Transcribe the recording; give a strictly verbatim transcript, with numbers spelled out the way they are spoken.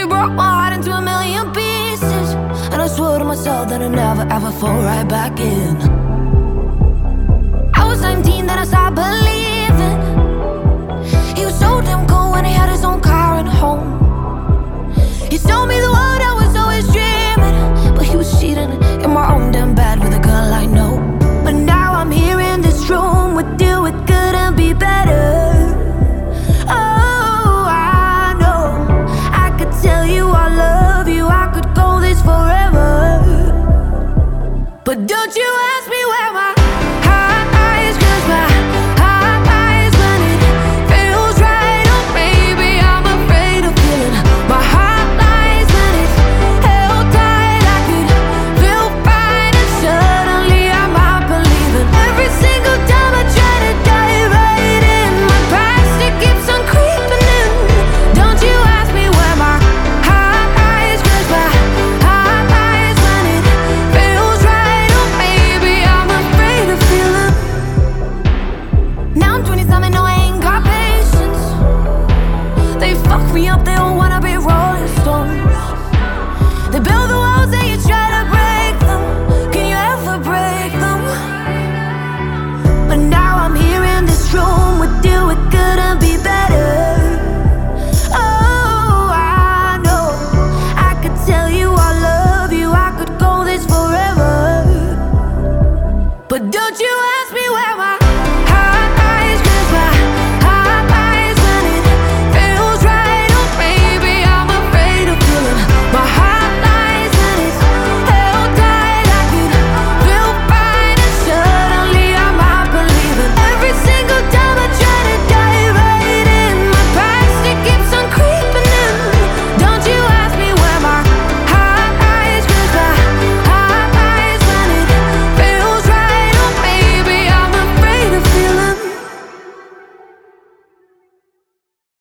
broke my heart into a million pieces, and I swore to myself that I'd never ever fall right back in. I was nineteen, then I started believing